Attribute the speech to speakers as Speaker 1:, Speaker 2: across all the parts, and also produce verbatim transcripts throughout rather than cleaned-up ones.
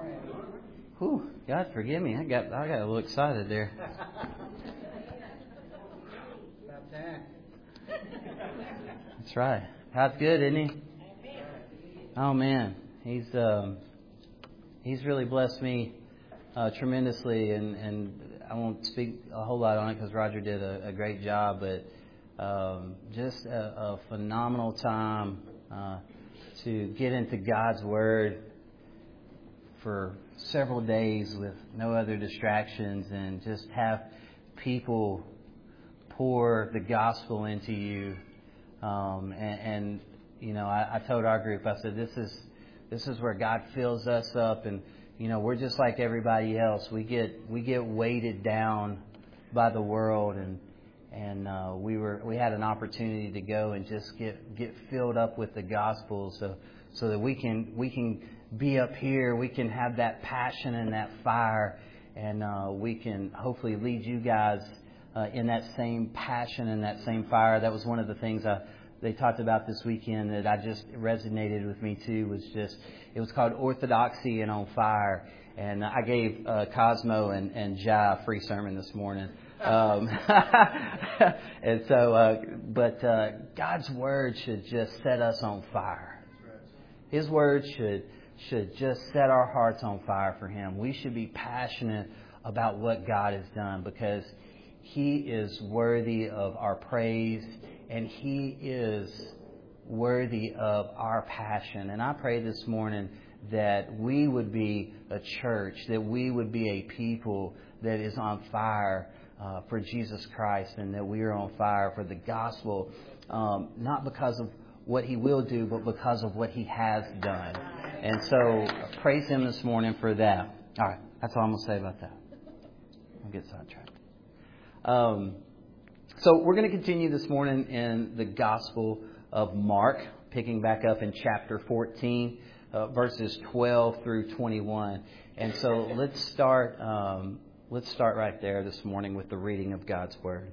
Speaker 1: Whew, God forgive me. I got I got a little excited there.
Speaker 2: About that.
Speaker 1: That's right. God's good, isn't He? Oh man, He's um, He's really blessed me uh, tremendously, and, and I won't speak a whole lot on it because Roger did a, a great job, but um, just a, a phenomenal time uh, to get into God's Word for several days with no other distractions, and just have people pour the gospel into you. Um, and, and you know, I, I told our group, I said, this is this is where God fills us up, and you know, we're just like everybody else. We get we get weighted down by the world, and and uh, we were we had an opportunity to go and just get get filled up with the gospel, so so that we can we can be up here, we can have that passion and that fire, and uh, we can hopefully lead you guys uh, in that same passion and that same fire. That was one of the things I, they talked about this weekend that I just resonated with me too. Was just it was called Orthodoxy and on Fire, and I gave uh, Cosmo and and Ja a free sermon this morning. Um, and so, uh, but uh, God's Word should just set us on fire. His Word should should just set our hearts on fire for Him. We should be passionate about what God has done, because He is worthy of our praise, and He is worthy of our passion. And I pray this morning that we would be a church, that we would be a people that is on fire uh, for Jesus Christ, and that we are on fire for the gospel, um, not because of what He will do, but because of what He has done. And so praise Him this morning for that. All right, that's all I'm going to say about that. I'll get sidetracked. Um, so we're going to continue this morning in the Gospel of Mark, picking back up in chapter fourteen, uh, verses twelve through twenty-one. And so let's start. Um, let's start right there this morning with the reading of God's Word.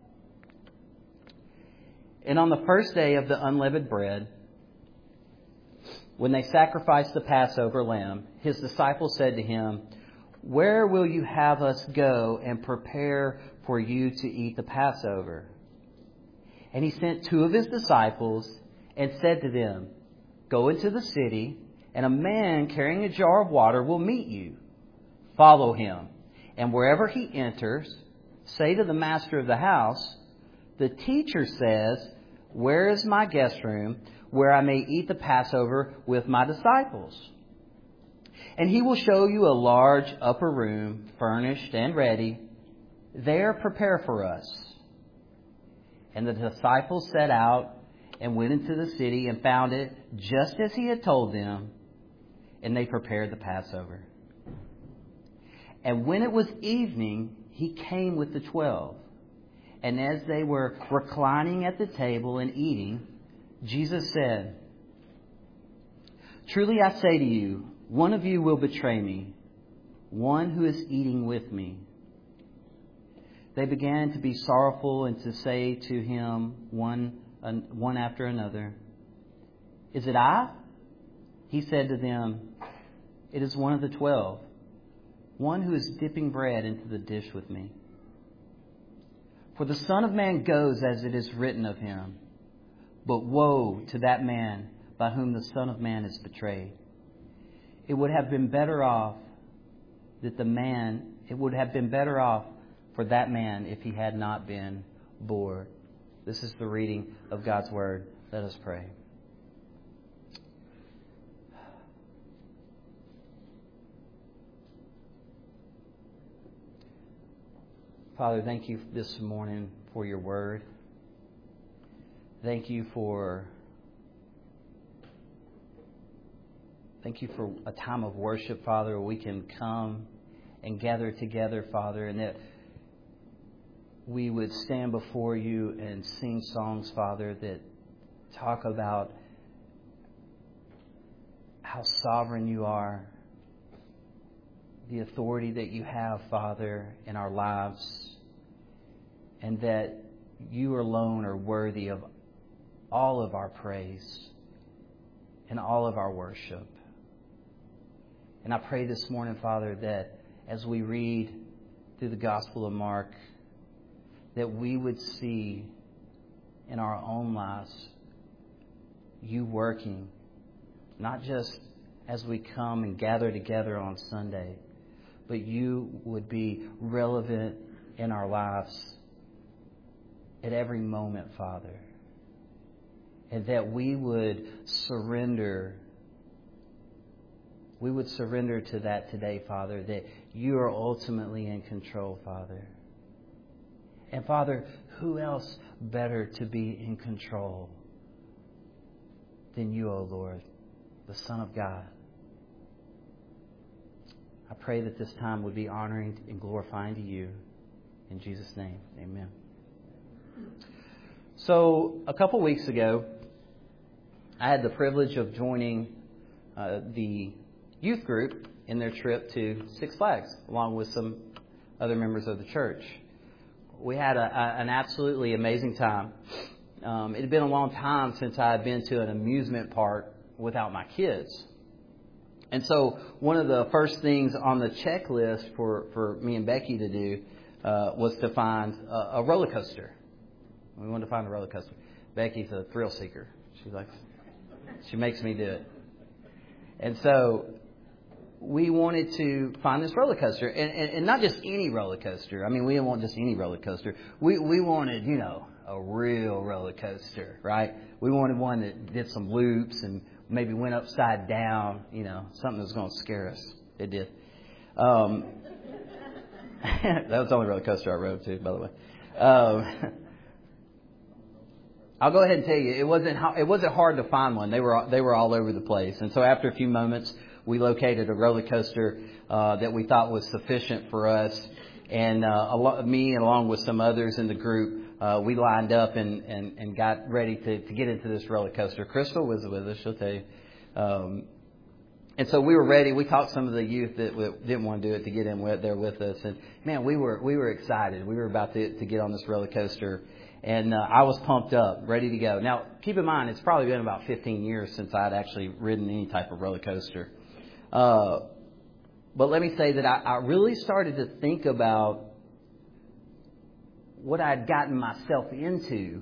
Speaker 1: And on the first day of the unleavened bread, when they sacrificed the Passover lamb, His disciples said to Him, "Where will you have us go and prepare for you to eat the Passover?" And He sent two of His disciples and said to them, "Go into the city, and a man carrying a jar of water will meet you. Follow him, and wherever he enters, say to the master of the house, 'The teacher says, where is my guest room, where I may eat the Passover with my disciples?' And he will show you a large upper room, furnished and ready. There prepare for us." And the disciples set out and went into the city and found it just as He had told them, and they prepared the Passover. And when it was evening, He came with the twelve. And as they were reclining at the table and eating, Jesus said, "Truly I say to you, one of you will betray me, one who is eating with me." They began to be sorrowful and to say to Him one, one after another, "Is it I?" He said to them, "It is one of the twelve, one who is dipping bread into the dish with me. For the Son of Man goes as it is written of Him, but woe to that man by whom the Son of Man is betrayed. It would have been better off that the man, it would have been better off for that man if he had not been born." This is the reading of God's Word. Let us pray. Father, thank you this morning for your Word. Thank you for Thank you for a time of worship, Father, where we can come and gather together, Father, and that we would stand before you and sing songs, Father, that talk about how sovereign you are, the authority that you have, Father, in our lives, and that you alone are worthy of all of our praise and all of our worship. And I pray this morning, Father, that as we read through the Gospel of Mark, that we would see in our own lives you working, not just as we come and gather together on Sunday, but you would be relevant in our lives at every moment, Father. And that we would surrender, we would surrender to that today, Father, that you are ultimately in control, Father. And Father, who else better to be in control than you, O Lord, the Son of God? I pray that this time would be honoring and glorifying to you. In Jesus' name, amen. So, a couple weeks ago, I had the privilege of joining uh, the youth group in their trip to Six Flags, along with some other members of the church. We had a, a, an absolutely amazing time. Um, it had been a long time since I had been to an amusement park without my kids. And so one of the first things on the checklist for, for me and Becky to do uh, was to find a, a roller coaster. We wanted to find a roller coaster. Becky's a thrill seeker. She likes, she makes me do it. And so we wanted to find this roller coaster, and, and, and not just any roller coaster. I mean, we didn't want just any roller coaster. We we wanted, you know, a real roller coaster, right? We wanted one that did some loops and maybe went upside down, you know, something that was going to scare us. It did. Um, that was the only roller coaster I rode too, by the way. Um, I'll go ahead and tell you, it wasn't it wasn't hard to find one. They were they were all over the place, and so after a few moments, we located a roller coaster uh, that we thought was sufficient for us. And uh, a lot, me, along with some others in the group, uh, we lined up and, and, and got ready to, to get into this roller coaster. Crystal was with us, she'll tell you. Um, and so we were ready. We talked some of the youth that didn't want to do it to get in with, there with us. And man, we were we were excited. We were about to, to get on this roller coaster. And uh, I was pumped up, ready to go. Now, keep in mind, it's probably been about fifteen years since I'd actually ridden any type of roller coaster. Uh, but let me say that I, I really started to think about what I'd gotten myself into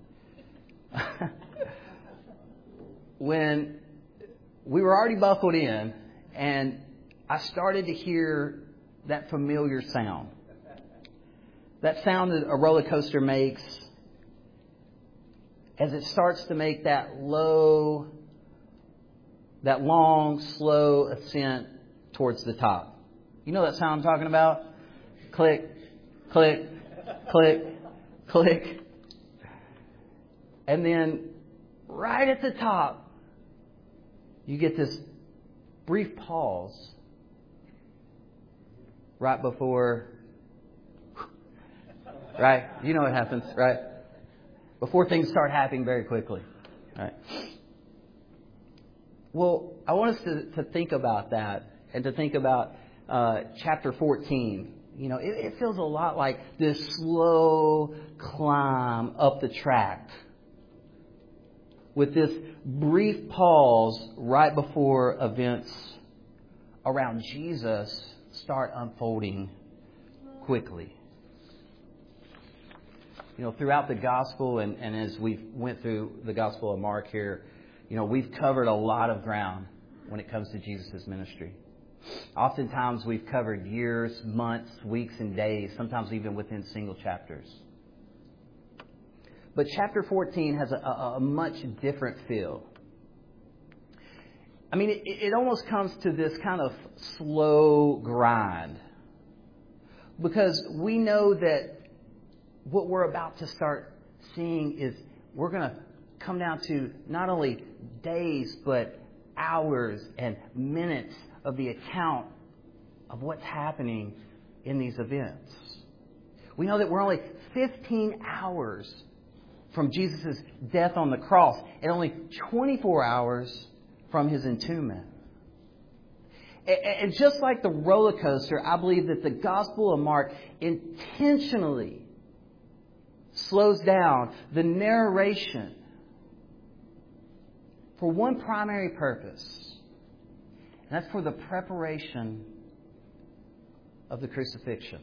Speaker 1: when we were already buckled in, and I started to hear that familiar sound. That sound that a roller coaster makes as it starts to make that low, that long, slow ascent towards the top. You know that sound I'm talking about? Click, click, click, click. And then right at the top, you get this brief pause right before, right? You know what happens, right? Before things start happening very quickly, right? Well, I want us to, to think about that and to think about uh, chapter fourteen. You know, it, it feels a lot like this slow climb up the track with this brief pause right before events around Jesus start unfolding quickly. You know, throughout the gospel and, and as we went through the Gospel of Mark here, you know, we've covered a lot of ground when it comes to Jesus' ministry. Oftentimes we've covered years, months, weeks, and days, sometimes even within single chapters. But chapter fourteen has a, a, a much different feel. I mean, it, it almost comes to this kind of slow grind. Because we know that what we're about to start seeing is we're going to come down to not only days, but hours and minutes of the account of what's happening in these events. We know that we're only fifteen hours from Jesus' death on the cross and only twenty-four hours from His entombment. And just like the roller coaster, I believe that the Gospel of Mark intentionally slows down the narration for one primary purpose, And that's for the preparation of the crucifixion.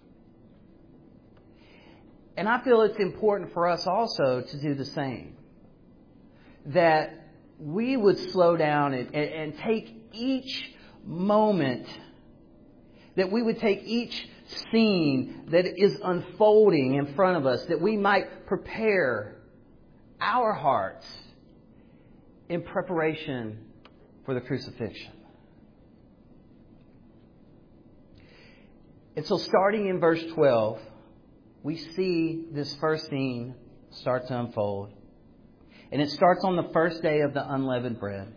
Speaker 1: And I feel it's important for us also to do the same. That we would slow down and, and, and take each moment, that we would take each scene that is unfolding in front of us, that we might prepare our hearts in preparation for the crucifixion. And so starting in verse twelve, we see this first scene start to unfold. And it starts on the first day of the unleavened bread,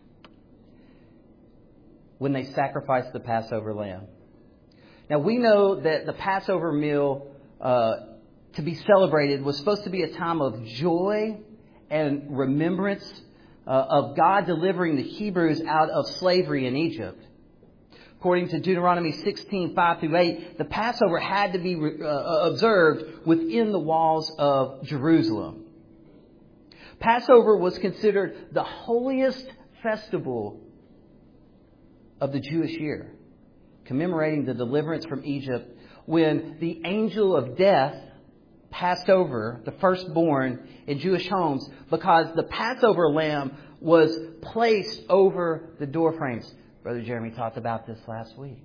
Speaker 1: when they sacrificed the Passover lamb. Now we know that the Passover meal uh, to be celebrated was supposed to be a time of joy and remembrance uh, of God delivering the Hebrews out of slavery in Egypt. According to Deuteronomy sixteen, five through eight, the Passover had to be uh, observed within the walls of Jerusalem. Passover was considered the holiest festival of the Jewish year, commemorating the deliverance from Egypt when the angel of death passed over the firstborn in Jewish homes, because the Passover lamb was placed over the doorframes. Brother Jeremy talked about this last week.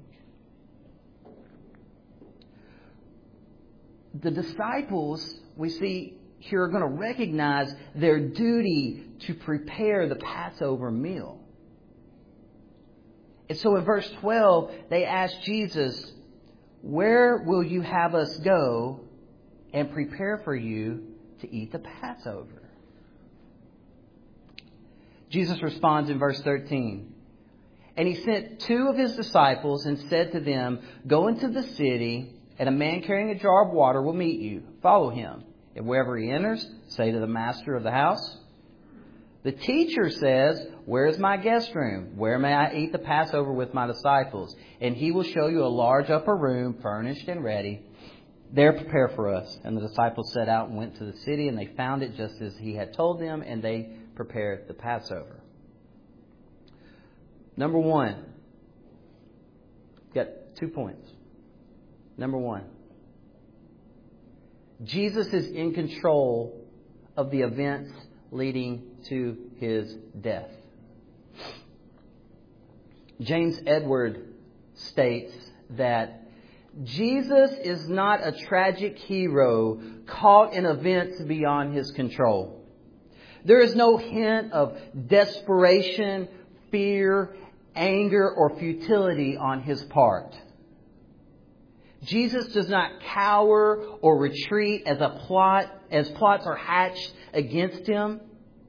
Speaker 1: The disciples, we see here, are going to recognize their duty to prepare the Passover meal. And so in verse twelve, they ask Jesus, "Where will you have us go and prepare for you to eat the Passover?" Jesus responds in verse thirteen. And he sent two of his disciples and said to them, "Go into the city, and a man carrying a jar of water will meet you. Follow him. And wherever he enters, say to the master of the house, 'The teacher says, where is my guest room? Where may I eat the Passover with my disciples?' And he will show you a large upper room, furnished and ready. There prepare for us." And the disciples set out and went to the city, and they found it just as he had told them, and they prepared the Passover. Number one. Got two points. Number one. Jesus is in control of the events leading to his death. James Edward states that Jesus is not a tragic hero caught in events beyond his control. There is no hint of desperation, fear, anger, or futility on his part. Jesus does not cower or retreat as a plot as plots are hatched against him.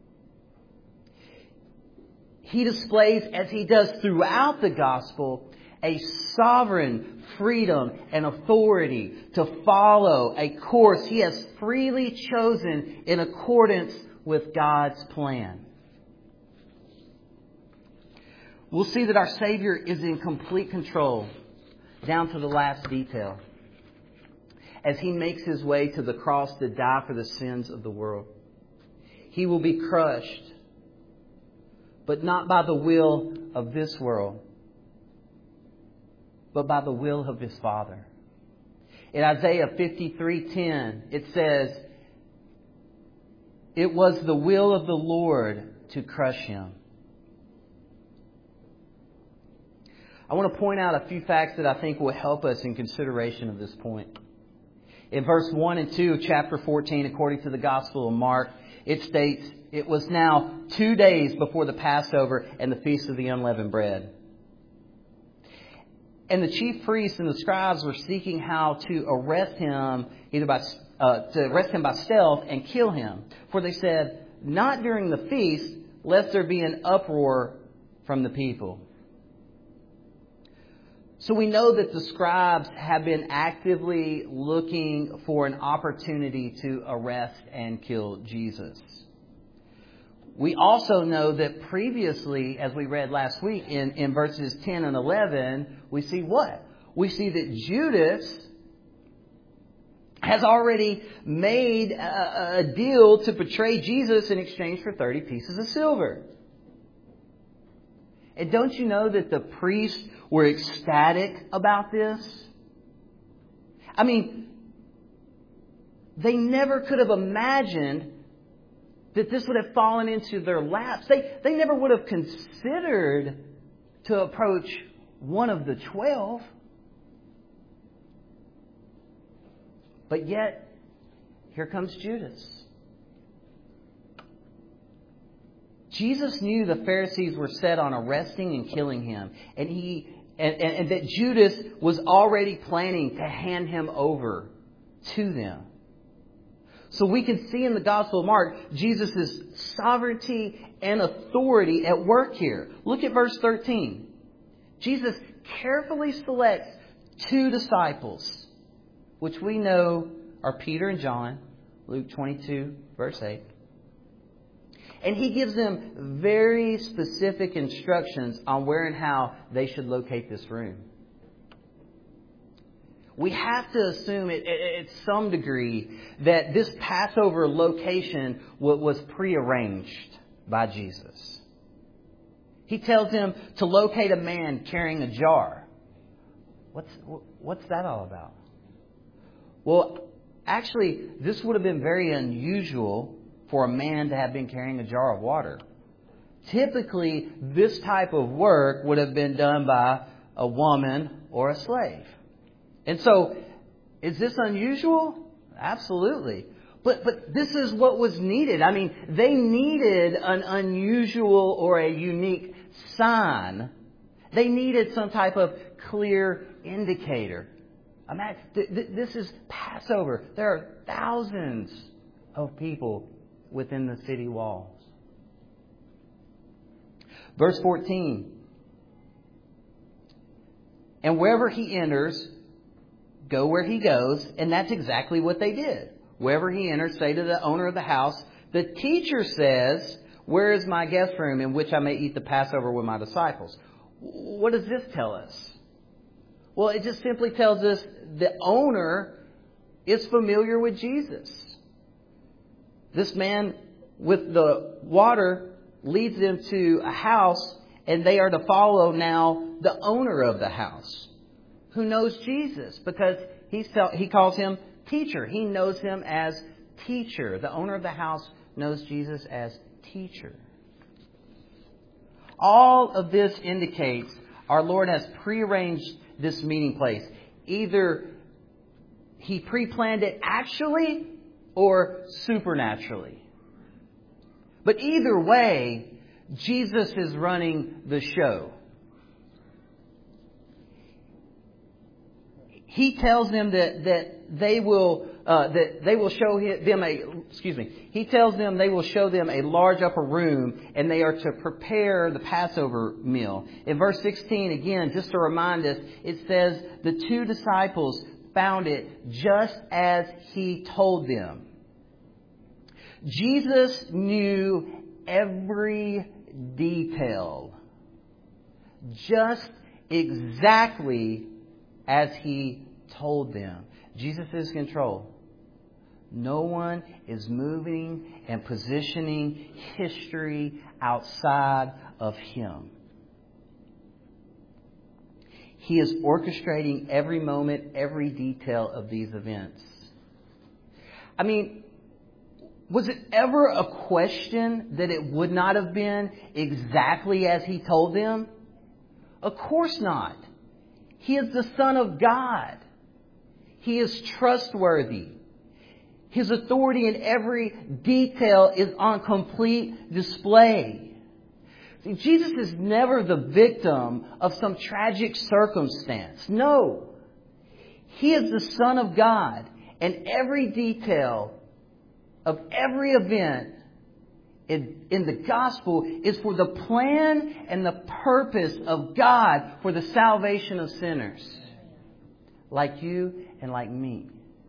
Speaker 1: He displays, as he does throughout the gospel, a sovereign freedom and authority to follow a course he has freely chosen in accordance with God's plan. We'll see that our Savior is in complete control, down to the last detail, as he makes his way to the cross to die for the sins of the world. He will be crushed, but not by the will of this world, but by the will of his Father. In Isaiah fifty-three ten, it says, "It was the will of the Lord to crush him." I want to point out a few facts that I think will help us in consideration of this point. In verse one and two of chapter fourteen, according to the Gospel of Mark, it states, "It was now two days before the Passover and the Feast of the Unleavened Bread. And the chief priests and the scribes were seeking how to arrest him, either by uh, to arrest him by stealth and kill him. For they said, 'Not during the feast, lest there be an uproar from the people.'" So we know that the scribes have been actively looking for an opportunity to arrest and kill Jesus. We also know that previously, as we read last week in, in verses ten and eleven, we see what? We see that Judas has already made a, a deal to betray Jesus in exchange for thirty pieces of silver. And don't you know that the priests were ecstatic about this? I mean, they never could have imagined that this would have fallen into their laps. They, they never would have considered to approach one of the twelve. But yet, here comes Judas. Jesus knew the Pharisees were set on arresting and killing him. And he and, and, and that Judas was already planning to hand him over to them. So we can see in the Gospel of Mark, Jesus' sovereignty and authority at work here. Look at verse thirteen. Jesus carefully selects two disciples, which we know are Peter and John, Luke twenty-two, verse eight. And he gives them very specific instructions on where and how they should locate this room. We have to assume it, it, at some degree that this Passover location was prearranged by Jesus. He tells them to locate a man carrying a jar. What's, what's that all about? Well, actually, this would have been very unusual for a man to have been carrying a jar of water. Typically, this type of work would have been done by a woman or a slave. And so, is this unusual? Absolutely. But but this is what was needed. I mean, they needed an unusual or a unique sign. They needed some type of clear indicator. Imagine, th- th- this is Passover. There are thousands of people within the city walls. Verse fourteen. And wherever he enters, go where he goes. And that's exactly what they did. Wherever he enters, say to the owner of the house, the teacher says, where is my guest room in which I may eat the Passover with my disciples? What does this tell us? Well, it just simply tells us the owner is familiar with Jesus. This man with the water leads them to a house, and they are to follow now the owner of the house, who knows Jesus because he's tell, he calls him teacher. He knows him as teacher. The owner of the house knows Jesus as teacher. All of this indicates our Lord has prearranged this meeting place. Either he pre-planned it actually or supernaturally. But either way, Jesus is running the show. He tells them that, that they will uh, that they will show them a excuse me. He tells them they will show them a large upper room, and they are to prepare the Passover meal. In verse sixteen, again, just to remind us, it says the two disciples found it just as he told them. Jesus knew every detail, just exactly as he told them. Jesus is in control. No one is moving and positioning history outside of him. He is orchestrating every moment, every detail of these events. I mean, was it ever a question that it would not have been exactly as he told them? Of course not. He is the Son of God. He is trustworthy. His authority in every detail is on complete display. See, Jesus is never the victim of some tragic circumstance. No. He is the Son of God, and every detail of every event in, in the gospel is for the plan and the purpose of God for the salvation of sinners like you and like me.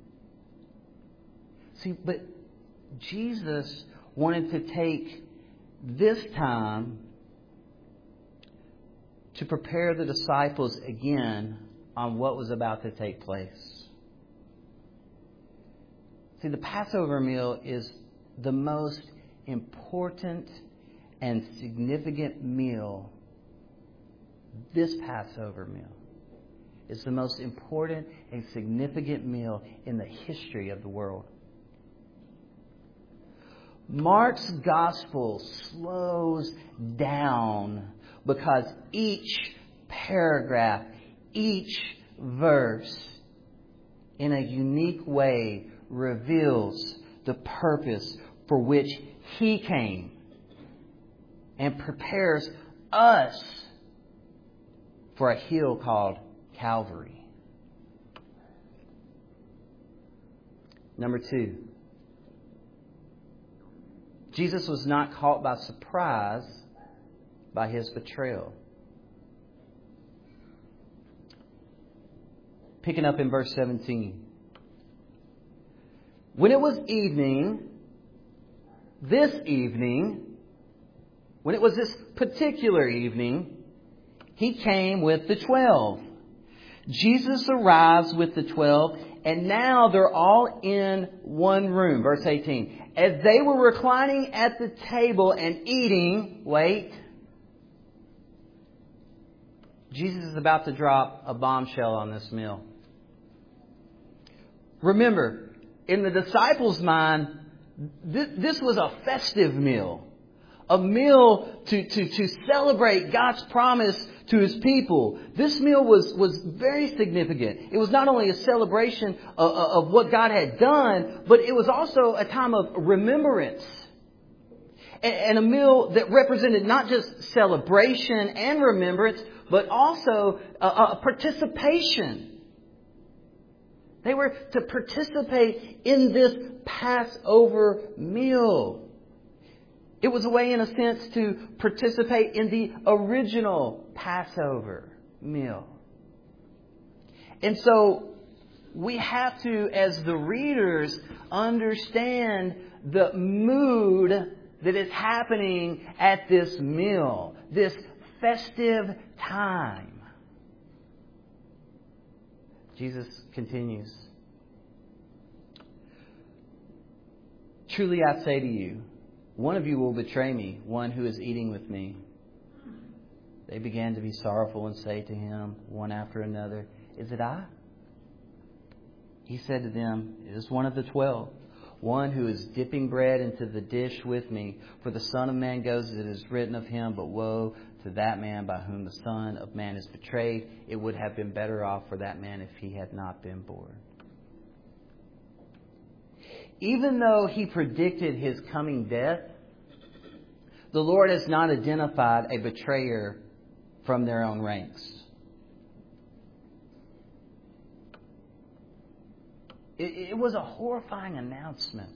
Speaker 1: See, but Jesus wanted to take this time to prepare the disciples again on what was about to take place. See, the Passover meal is the most important and significant meal this Passover meal is the most important and significant meal in the history of the world. Mark's gospel slows down because each paragraph, each verse, in a unique way, reveals the purpose for which He came and prepares us for a hill called Calvary. Number two, Jesus was not caught by surprise by His betrayal. Picking up in verse seventeen. When it was evening, this evening, when it was this particular evening, He came with the twelve. Jesus arrives with the twelve, and now they're all in one room. Verse eighteen. As they were reclining at the table and eating, wait, Jesus is about to drop a bombshell on this meal. Remember, in the disciples' mind, th- this was a festive meal. A meal to, to, to celebrate God's promise to His people. This meal was, was very significant. It was not only a celebration of, of what God had done, but it was also a time of remembrance. And, and a meal that represented not just celebration and remembrance, but also a, a participation. They were to participate in this Passover meal. It was a way, in a sense, to participate in the original Passover meal. And so we have to, as the readers, understand the mood that is happening at this meal, this festive time. Jesus continues. Truly I say to you, one of you will betray me, one who is eating with me. They began to be sorrowful and say to Him, one after another, Is it I? He said to them, It is one of the twelve, one who is dipping bread into the dish with me. For the Son of Man goes as it is written of Him, but woe to that man by whom the Son of Man is betrayed. It would have been better off for that man if he had not been born. Even though He predicted His coming death, the Lord has not identified a betrayer from their own ranks. It, it was a horrifying announcement.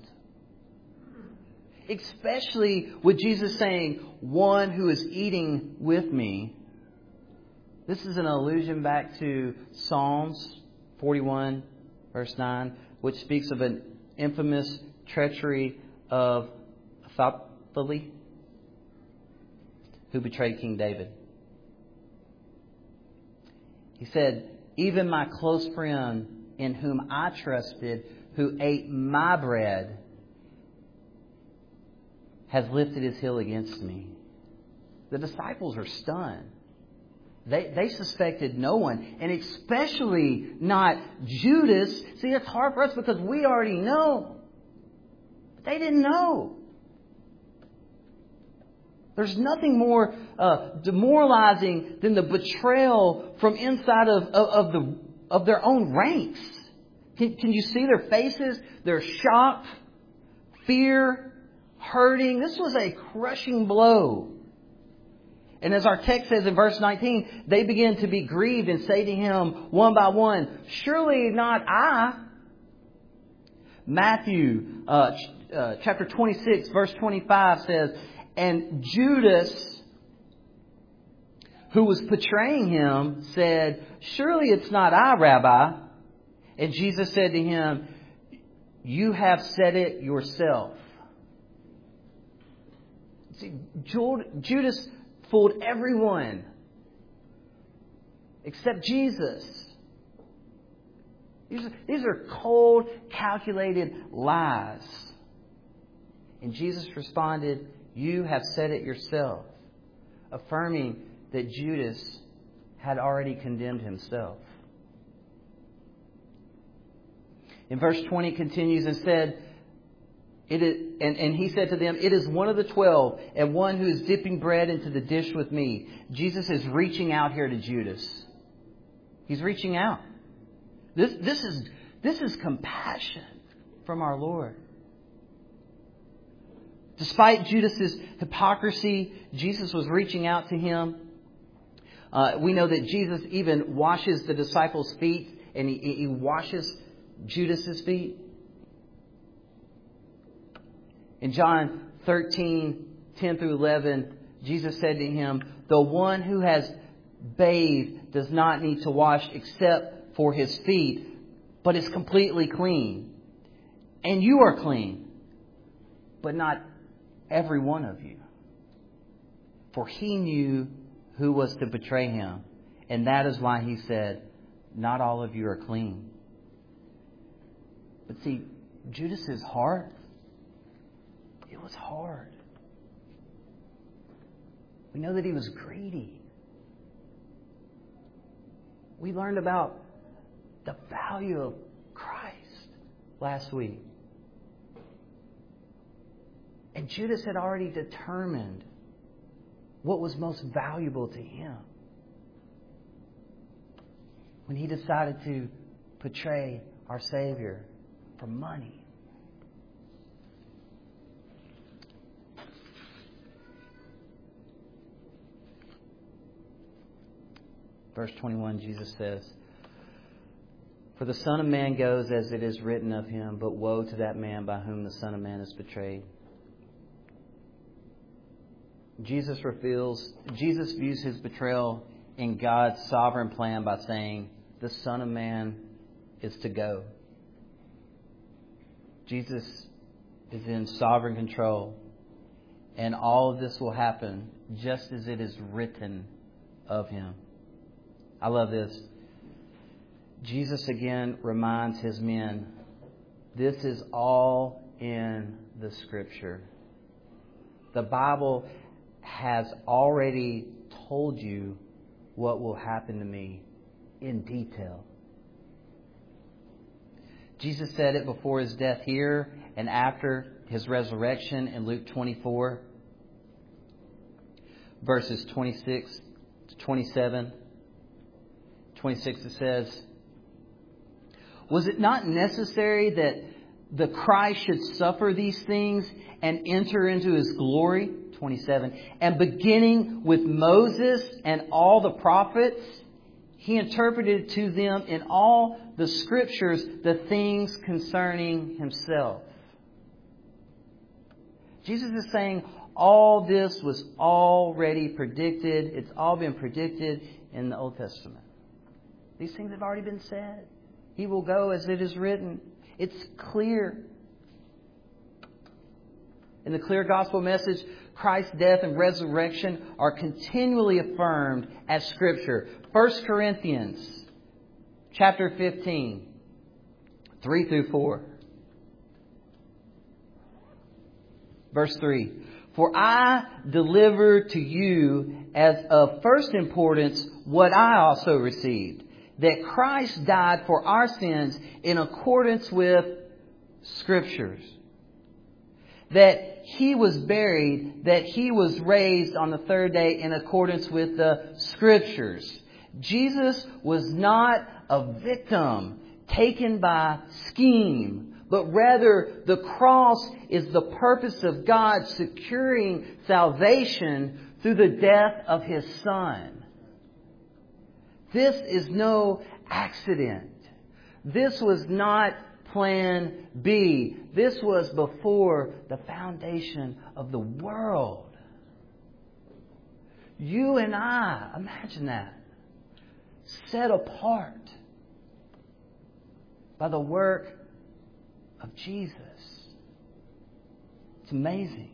Speaker 1: Especially with Jesus saying, one who is eating with me. This is an allusion back to Psalms forty-one, verse nine, which speaks of an infamous treachery of Ahithophel, who betrayed King David. He said, even my close friend in whom I trusted, who ate my bread, has lifted his heel against me. The disciples are stunned. They, they suspected no one, and especially not Judas. See, it's hard for us because we already know. But they didn't know. There's nothing more uh, demoralizing than the betrayal from inside of, of, of, the, of their own ranks. Can, can you see their faces? They're shocked, fear, hurting. This was a crushing blow. And as our text says in verse nineteen, they begin to be grieved and say to Him one by one, surely not I. Matthew uh, ch- uh, chapter twenty-six, verse twenty-five says, and Judas, who was betraying Him, said, surely it's not I, Rabbi. And Jesus said to him, you have said it yourself. See, Judas fooled everyone except Jesus. These are, these are cold, calculated lies. And Jesus responded, you have said it yourself, affirming that Judas had already condemned himself. In verse twenty it continues and said, It is, and, and he said to them, "It is one of the twelve, and one who is dipping bread into the dish with me." Jesus is reaching out here to Judas. He's reaching out. This, this is, this is compassion from our Lord. Despite Judas's hypocrisy, Jesus was reaching out to him. Uh, we know that Jesus even washes the disciples' feet, and he, he washes Judas's feet. In John thirteen, ten through eleven, Jesus said to him, "The one who has bathed does not need to wash except for his feet, but is completely clean. And you are clean, but not every one of you." For he knew who was to betray him, and that is why he said, "Not all of you are clean." But see, Judas's heart, it was hard. We know that he was greedy. We learned about the value of Christ last week. And Judas had already determined what was most valuable to him when he decided to betray our Savior for money. Verse twenty-one, Jesus says, "For the Son of Man goes as it is written of him, but woe to that man by whom the Son of Man is betrayed." Jesus reveals, Jesus views his betrayal in God's sovereign plan by saying, the Son of Man is to go. Jesus is in sovereign control, and all of this will happen just as it is written of him. I love this. Jesus again reminds his men, this is all in the Scripture. The Bible has already told you what will happen to me in detail. Jesus said it before his death here and after his resurrection in Luke twenty-four, verses twenty-six to twenty-seven. twenty-six it says, "Was it not necessary that the Christ should suffer these things and enter into his glory?" twenty-seven. "And beginning with Moses and all the prophets, he interpreted to them in all the Scriptures the things concerning himself." Jesus is saying all this was already predicted. It's all been predicted in the Old Testament. These things have already been said. He will go as it is written. It's clear. In the clear gospel message, Christ's death and resurrection are continually affirmed as Scripture. First Corinthians chapter fifteen, three through four. Verse three. "For I delivered to you as of first importance what I also received, that Christ died for our sins in accordance with Scriptures, that He was buried, that He was raised on the third day in accordance with the Scriptures." Jesus was not a victim taken by scheme, but rather the cross is the purpose of God securing salvation through the death of His Son. This is no accident. This was not plan B. This was before the foundation of the world. You and I, imagine that, set apart by the work of Jesus. It's amazing.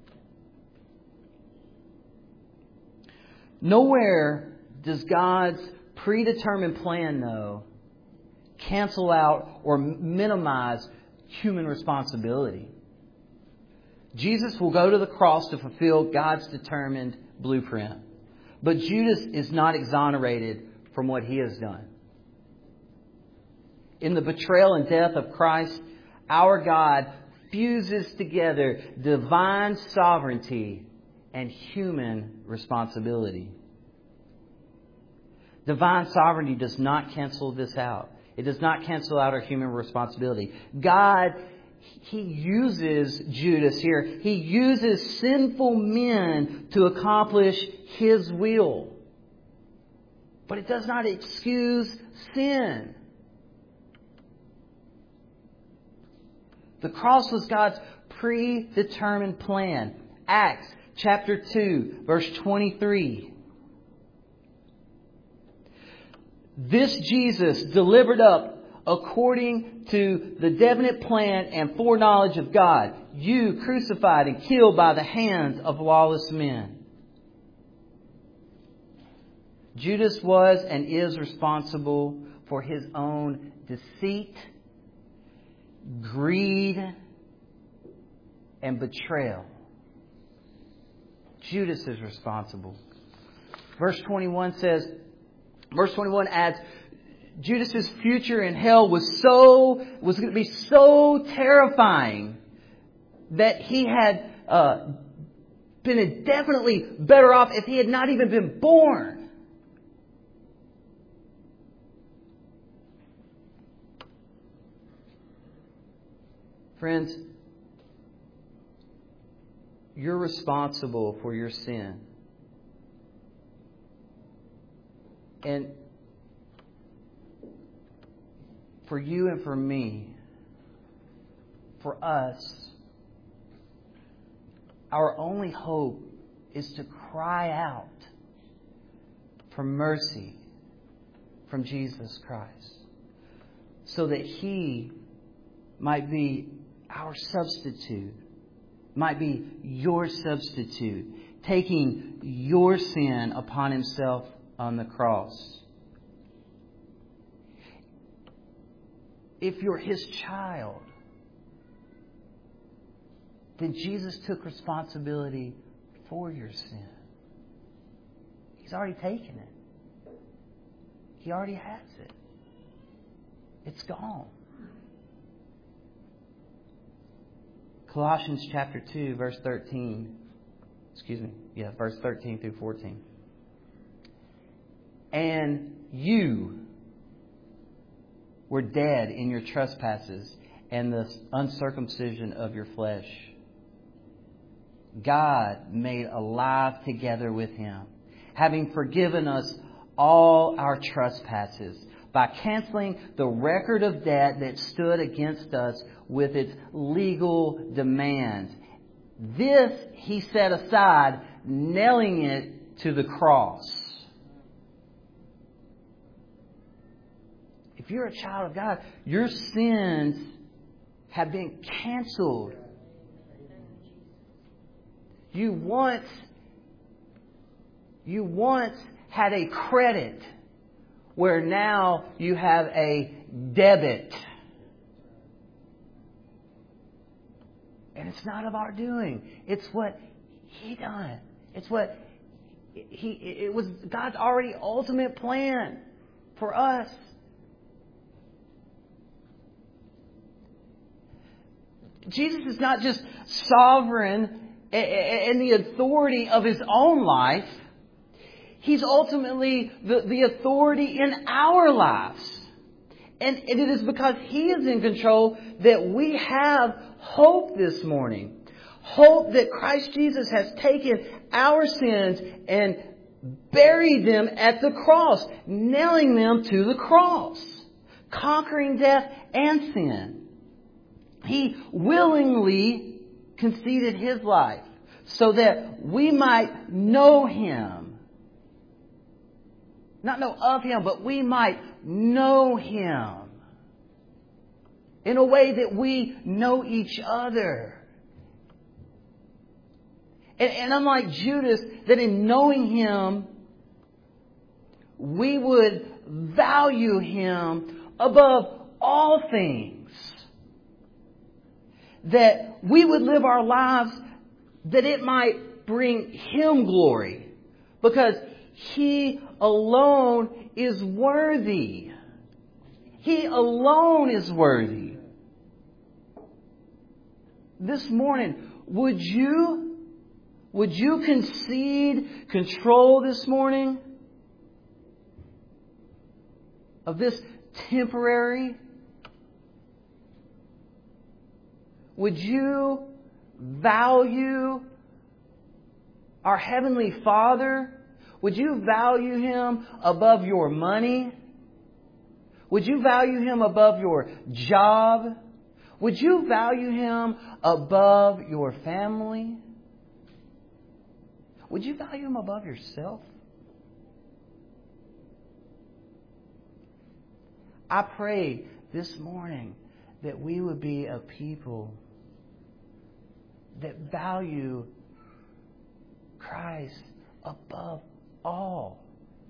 Speaker 1: Nowhere does God's predetermined plan, though, cancel out or minimize human responsibility. Jesus will go to the cross to fulfill God's determined blueprint. But Judas is not exonerated from what he has done. In the betrayal and death of Christ, our God fuses together divine sovereignty and human responsibility. Divine sovereignty does not cancel this out. It does not cancel out our human responsibility. God, He uses Judas here. He uses sinful men to accomplish His will. But it does not excuse sin. The cross was God's predetermined plan. Acts chapter two, verse twenty-three. This Jesus delivered up according to the definite plan and foreknowledge of God, you crucified and killed by the hands of lawless men. Judas was and is responsible for his own deceit, greed, and betrayal. Judas is responsible. Verse twenty-one says, verse twenty-one adds, Judas's future in hell was so was going to be so terrifying that he had uh, been indefinitely better off if he had not even been born. Friends, you're responsible for your sin. And for you and for me, for us, our only hope is to cry out for mercy from Jesus Christ, so that He might be our substitute, might be your substitute, taking your sin upon Himself on the cross. If you're His child, then Jesus took responsibility for your sin. He's already taken it. He already has it. It's gone. Colossians chapter two, verse thirteen. Excuse me. Yeah, verse thirteen through fourteen. And you were dead in your trespasses and the uncircumcision of your flesh. God made alive together with Him, having forgiven us all our trespasses by canceling the record of debt that stood against us with its legal demands. This He set aside, nailing it to the cross. If you're a child of God, your sins have been canceled. You once, you once had a credit, where now you have a debit. And it's not of our doing. It's what He done. It's what He, it was God's already ultimate plan for us. Jesus is not just sovereign in the authority of His own life. He's ultimately the, the authority in our lives. And, and it is because He is in control that we have hope this morning. Hope that Christ Jesus has taken our sins and buried them at the cross, nailing them to the cross, conquering death and sin. He willingly conceded His life so that we might know Him. Not know of Him, but we might know Him in a way that we know each other. And, and unlike Judas, that in knowing Him, we would value Him above all things. That we would live our lives that it might bring Him glory. Because He alone is worthy. He alone is worthy. This morning, would you, would you concede control this morning of this temporary? Would you value our Heavenly Father? Would you value Him above your money? Would you value Him above your job? Would you value Him above your family? Would you value Him above yourself? I pray this morning that we would be a people that value Christ above all.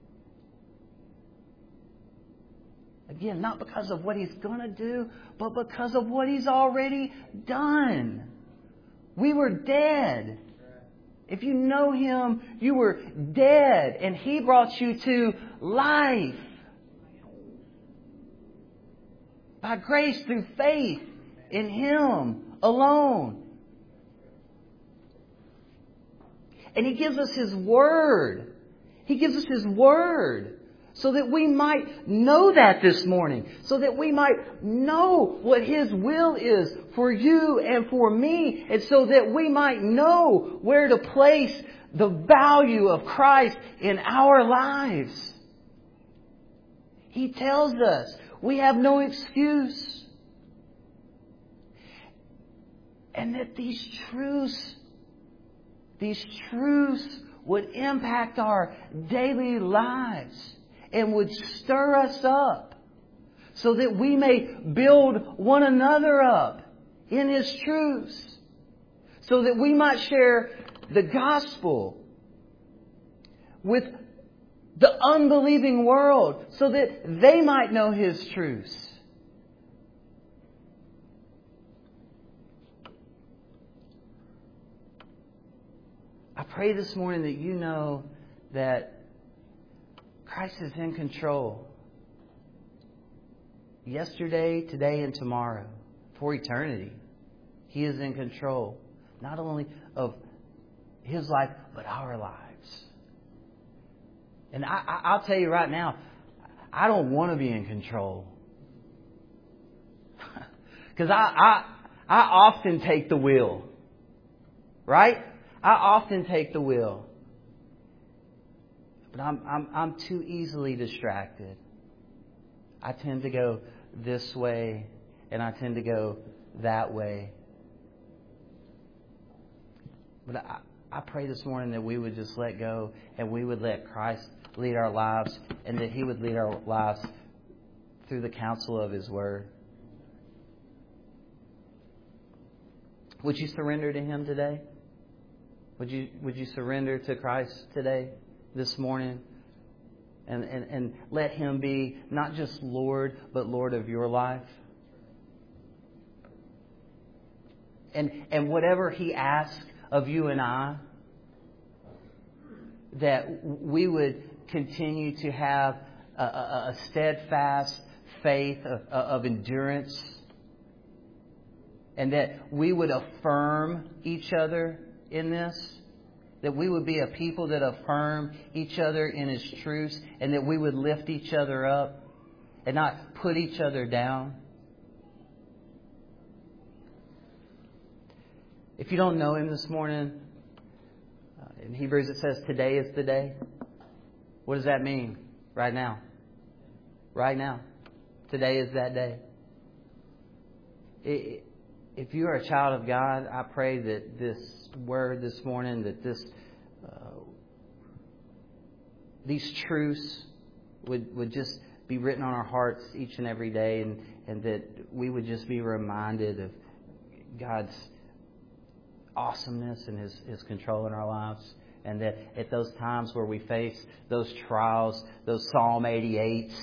Speaker 1: Again, not because of what He's going to do, but because of what He's already done. We were dead. If you know Him, you were dead, and He brought you to life. By grace through faith in Him alone. And He gives us His Word. He gives us His Word so that we might know that this morning. So that we might know what His will is for you and for me. And so that we might know where to place the value of Christ in our lives. He tells us we have no excuse. And that these truths, these truths would impact our daily lives and would stir us up so that we may build one another up in His truths. So that we might share the gospel with the unbelieving world so that they might know His truths. I pray this morning that you know that Christ is in control. Yesterday, today, and tomorrow. For eternity. He is in control. Not only of His life, but our lives. And I, I, I'll tell you right now, I don't want to be in control. Because I, I, I often take the wheel. Right? I often take the wheel. But I'm, I'm, I'm too easily distracted. I tend to go this way and I tend to go that way. But I, I pray this morning that we would just let go and we would let Christ lead our lives and that He would lead our lives through the counsel of His Word. Would you surrender to Him today? Would you would you surrender to Christ today, this morning? And, and, and let Him be not just Lord, but Lord of your life? And, and whatever He asks of you and I, that we would continue to have a, a, a steadfast faith of, of endurance, and that we would affirm each other in this, that we would be a people that affirm each other in His truths, and that we would lift each other up and not put each other down. If you don't know Him this morning, uh, in Hebrews it says today is the day. What does that mean? Right now. Right now. Today is that day. It, if you are a child of God, I pray that this word this morning, that this uh, these truths would, would just be written on our hearts each and every day, and, and that we would just be reminded of God's awesomeness and His, His control in our lives. And that at those times where we face those trials, those Psalm eighty-eights,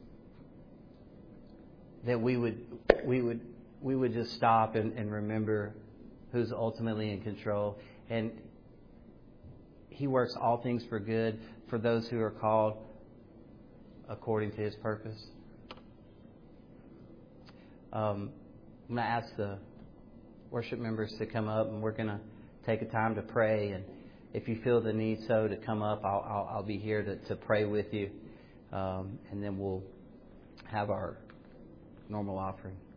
Speaker 1: that we would we would we would just stop and, and remember who's ultimately in control. And He works all things for good for those who are called according to His purpose. Um, I'm going to ask the worship members to come up, and we're going to take a time to pray. And if you feel the need so to come up, I'll, I'll, I'll be here to, to pray with you. Um, and then we'll have our normal offering.